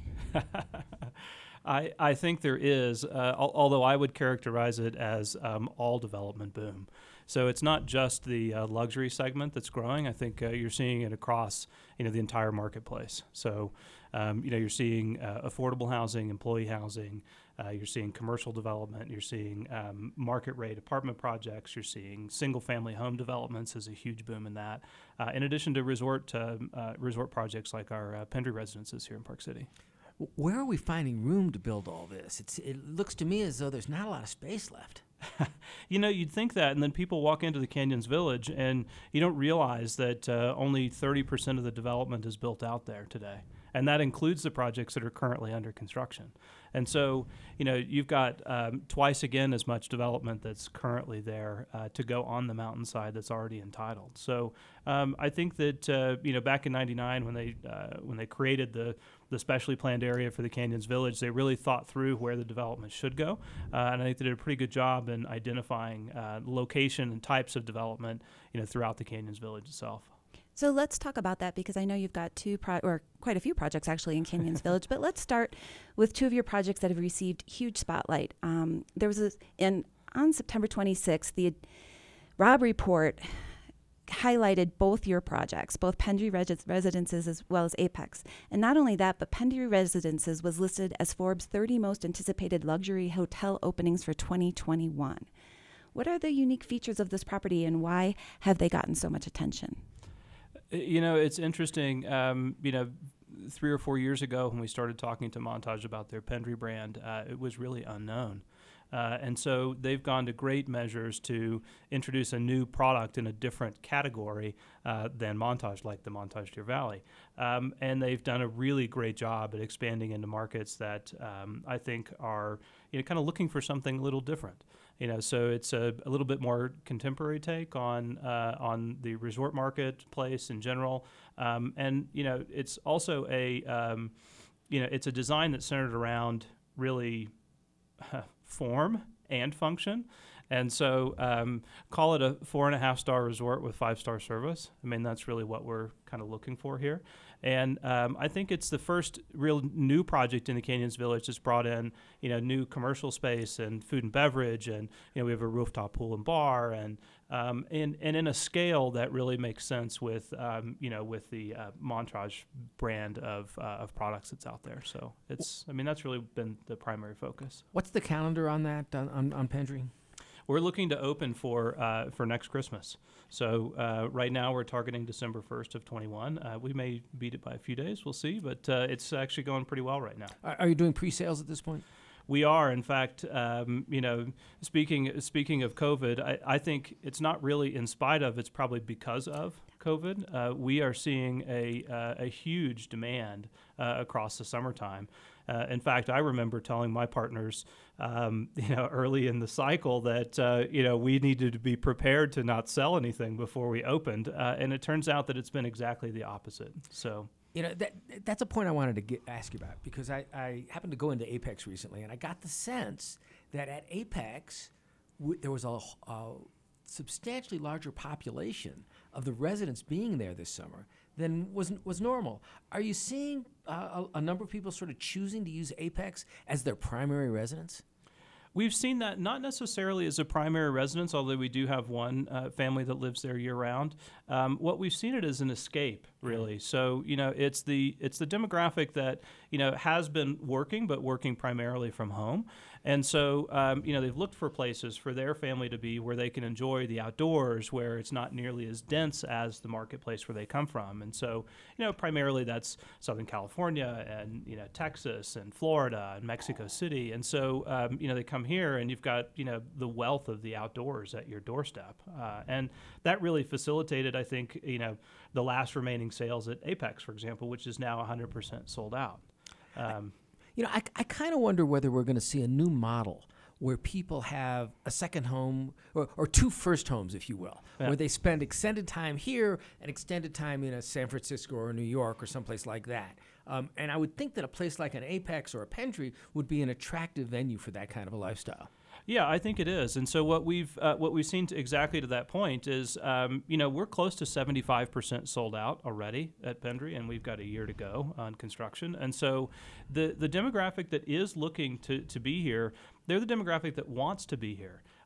I, I think there is, uh, al- although I would characterize it as um, all development boom. So it's not just the uh, luxury segment that's growing. I think uh, you're seeing it across, you know, the entire marketplace. So, um, you know, you're seeing uh, affordable housing, employee housing. Uh, you're seeing commercial development. You're seeing um, market rate apartment projects. You're seeing single family home developments is a huge boom in that. Uh, in addition to resort uh, uh, resort projects like our uh, Pendry residences here in Park City. Where are we finding room to build all this? It's, it looks to me as though there's not a lot of space left. You know, you'd think that, and then people walk into the Canyons Village, and you don't realize that uh, only thirty percent of the development is built out there today. And that includes the projects that are currently under construction. And so, you know, you've got um, twice again as much development that's currently there uh, to go on the mountainside that's already entitled. So um, I think that, uh, you know, back in ninety-nine when they uh, when they created the, the specially planned area for the Canyons Village, they really thought through where the development should go. Uh, and I think they did a pretty good job in identifying uh, location and types of development, you know, throughout the Canyons Village itself. So let's talk about that, because I know you've got two, pro- or quite a few projects actually in Canyons Village, but let's start with two of your projects that have received huge spotlight. Um, there was a, in, on September twenty-sixth, the Robb Report highlighted both your projects, both Pendry Res- Residences as well as Apex. And not only that, but Pendry Residences was listed as Forbes' thirty most anticipated luxury hotel openings for twenty twenty-one. What are the unique features of this property, and why have they gotten so much attention? You know, it's interesting. Um, you know, three or four years ago when we started talking to Montage about their Pendry brand, uh, it was really unknown. Uh, and so they've gone to great measures to introduce a new product in a different category uh, than Montage, like the Montage Deer Valley. Um, and they've done a really great job at expanding into markets that um, I think are, you know, kind of looking for something a little different. You know, so it's a, a little bit more contemporary take on uh, on the resort marketplace in general, um, and you know, it's also a um, you know, it's a design that's centered around really uh, form and function, and so um, call it a four and a half star resort with five star service. I mean, that's really what we're kind of looking for here. And um, I think it's the first real new project in the Canyons Village that's brought in, you know, new commercial space and food and beverage, and you know, we have a rooftop pool and bar, and um, and and in a scale that really makes sense with um, you know, with the uh, Montage brand of uh, of products that's out there. So it's, I mean, that's really been the primary focus. What's the calendar on that on on, on Pendry? We're looking to open for uh, for next Christmas. So uh, right now we're targeting December first of twenty-one. Uh, we may beat it by a few days. We'll see, but uh, it's actually going pretty well right now. Are, are you doing pre-sales at this point? We are, in fact, um, you know, speaking speaking of COVID, I, I think it's not really in spite of, it's probably because of COVID. Uh, we are seeing a, uh, a huge demand uh, across the summertime. Uh, in fact, I remember telling my partners, um, you know, early in the cycle that, uh, you know, we needed to be prepared to not sell anything before we opened. Uh, and it turns out that it's been exactly the opposite. So, you know, that that's a point I wanted to get, ask you about, because I, I happened to go into Apex recently, and I got the sense that at Apex w- there was a, a substantially larger population of the residents being there this summer than was was normal. Are you seeing uh, a, a number of people sort of choosing to use Apex as their primary residence? We've seen that not necessarily as a primary residence, although we do have one uh, family that lives there year-round. Um, what we've seen it as an escape, really. So, you know, it's the it's the demographic that, you know, has been working, but working primarily from home. And so, um, you know, they've looked for places for their family to be where they can enjoy the outdoors, where it's not nearly as dense as the marketplace where they come from. And so, you know, primarily that's Southern California and, you know, Texas and Florida and Mexico City. And so, um, you know, they come here and you've got, you know, the wealth of the outdoors at your doorstep. Uh, and that really facilitated, I think, you know, the last remaining sales at Apex, for example, which is now one hundred percent sold out. Um, You know, I, I kind of wonder whether we're going to see a new model where people have a second home, or, or two first homes, if you will, yeah. where they spend extended time here and extended time in a San Francisco or New York or someplace like that. Um, and I would think that a place like an Apex or a Pendry would be an attractive venue for that kind of a lifestyle. Yeah, I think it is. And so what we've uh, what we've seen to exactly to that point is, um, you know, we're close to seventy-five percent sold out already at Pendry, and we've got a year to go on construction. And so the the demographic that is looking to, to be here, they're the demographic that wants to be here.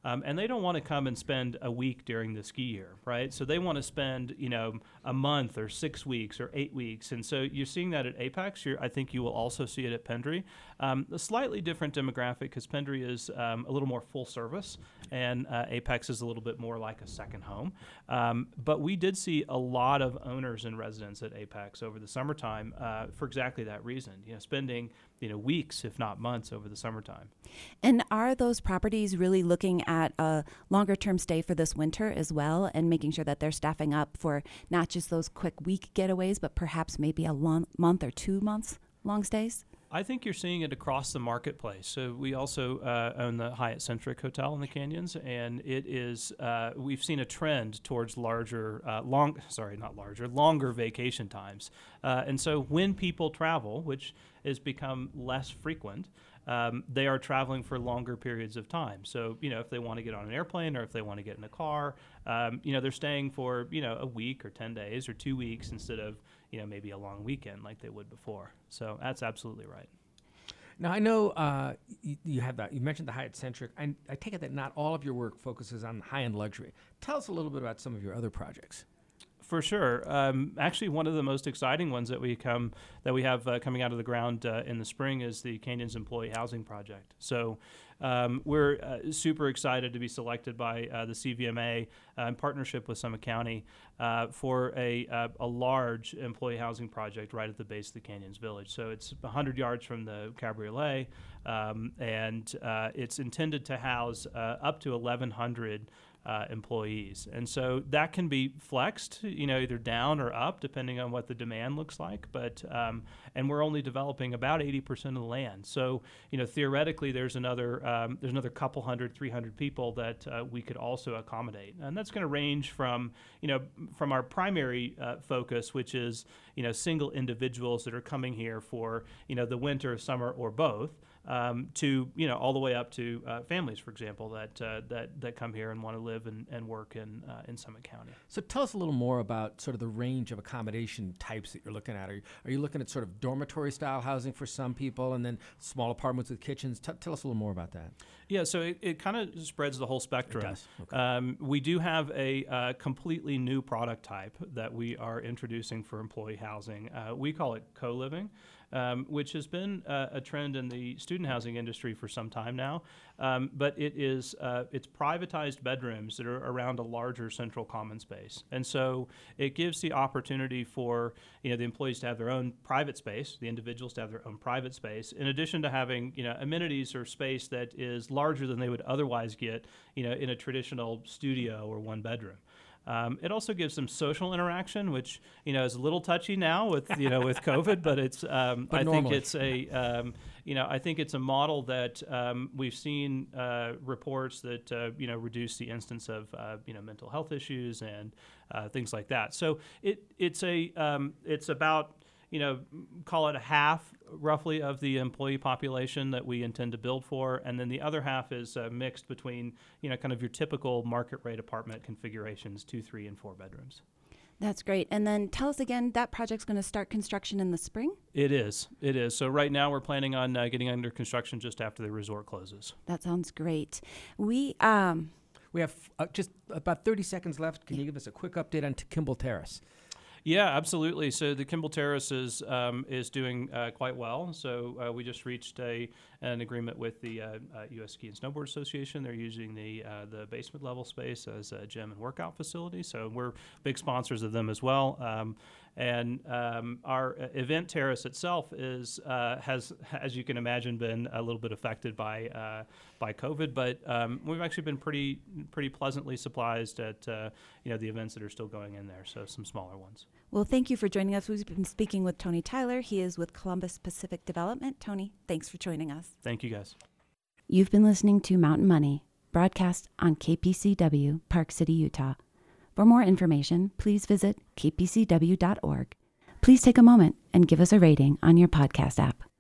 Um, and they don't want to come and spend a week during the ski year, right? So they want to spend, you know, a month or six weeks or eight weeks. And so you're seeing that at Apex. You're, I think you will also see it at Pendry. Um, a slightly different demographic because Pendry is um, a little more full service, and uh, Apex is a little bit more like a second home. Um, but we did see a lot of owners and residents at Apex over the summertime uh, for exactly that reason, you know, spending, you know, weeks, if not months, over the summertime. And are those properties really looking at a longer term stay for this winter as well, and making sure that they're staffing up for not just those quick week getaways, but perhaps maybe a long, month or two months long stays? I think you're seeing it across the marketplace. So we also uh, own the Hyatt Centric Hotel in the Canyons, and it is uh, we've seen a trend towards larger, uh, long sorry, not larger, longer vacation times. Uh, and so when people travel, which has become less frequent, um, they are traveling for longer periods of time. So you know, if they want to get on an airplane or if they want to get in a car, um, you know, they're staying for you know a week or ten days or two weeks instead of you know, maybe a long weekend like they would before. So that's absolutely right. Now, I know uh, you, you have that. You mentioned the Hyatt Centric. I, I take it that not all of your work focuses on high-end luxury. Tell us a little bit about some of your other projects. For sure. Um, actually, one of the most exciting ones that we come that we have uh, coming out of the ground uh, in the spring is the Canyons Employee Housing Project. So um, we're uh, super excited to be selected by uh, the C V M A uh, in partnership with Summit County uh, for a, uh, a large employee housing project right at the base of the Canyons Village. So it's one hundred yards from the Cabriolet, um, and uh, it's intended to house uh, up to eleven hundred Uh, employees. And so that can be flexed, you know, either down or up depending on what the demand looks like. But, um, and we're only developing about eighty percent of the land. So, you know, theoretically there's another, um, there's another couple hundred, three hundred people that uh, we could also accommodate. And that's going to range from, you know, from our primary uh, focus, which is, you know, single individuals that are coming here for, you know, the winter, summer, or both. Um, to you know all the way up to uh, families, for example, that uh, that that come here and want to live and, and work in uh, in Summit County. So tell us a little more about sort of the range of accommodation types that you're looking at. Are you, are you looking at sort of dormitory style housing for some people, and then small apartments with kitchens? T- tell us a little more about that. Yeah, so it, it kind of spreads the whole spectrum. It does. Okay. Um, we do have a uh, completely new product type that we are introducing for employee housing. Uh, we call it co-living. Um, which has been uh, a trend in the student housing industry for some time now. Um, but it is uh, it's privatized bedrooms that are around a larger central common space. And so it gives the opportunity for you know the employees to have their own private space, the individuals to have their own private space, in addition to having you know amenities or space that is larger than they would otherwise get you know in a traditional studio or one bedroom. Um, it also gives them social interaction, which you know is a little touchy now with you know with COVID, but it's um, but I normally. think it's a um, you know I think it's a model that um, we've seen uh, reports that uh, you know reduce the instance of uh, you know mental health issues and uh, things like that. So it it's a um, it's about you know call it a half roughly of the employee population that we intend to build for, and then the other half is uh, mixed between you know kind of your typical market rate apartment configurations, two, three, and four bedrooms. That's great. And then tell us again, that project's going to start construction in the spring? It is. It is. So right now we're planning on uh, getting under construction just after the resort closes. That sounds great. We um We have uh, just about thirty seconds left. Can you give us a quick update on Kimball Terrace? Yeah, absolutely. So the Kimball Terrace is um, is doing uh, quite well. So uh, we just reached a an agreement with the uh, uh, U S Ski and Snowboard Association. They're using the uh, the basement level space as a gym and workout facility. So we're big sponsors of them as well. Um, and um, our event terrace itself is uh, has, as you can imagine, been a little bit affected by uh, by COVID. But um, we've actually been pretty pretty pleasantly surprised at uh, you know the events that are still going in there. So some smaller ones. Well, thank you for joining us. We've been speaking with Tony Tyler. He is with Columbus Pacific Development. Tony, thanks for joining us. Thank you, guys. You've been listening to Mountain Money, broadcast on K P C W, Park City, Utah. For more information, please visit k p c w dot org. Please take a moment and give us a rating on your podcast app.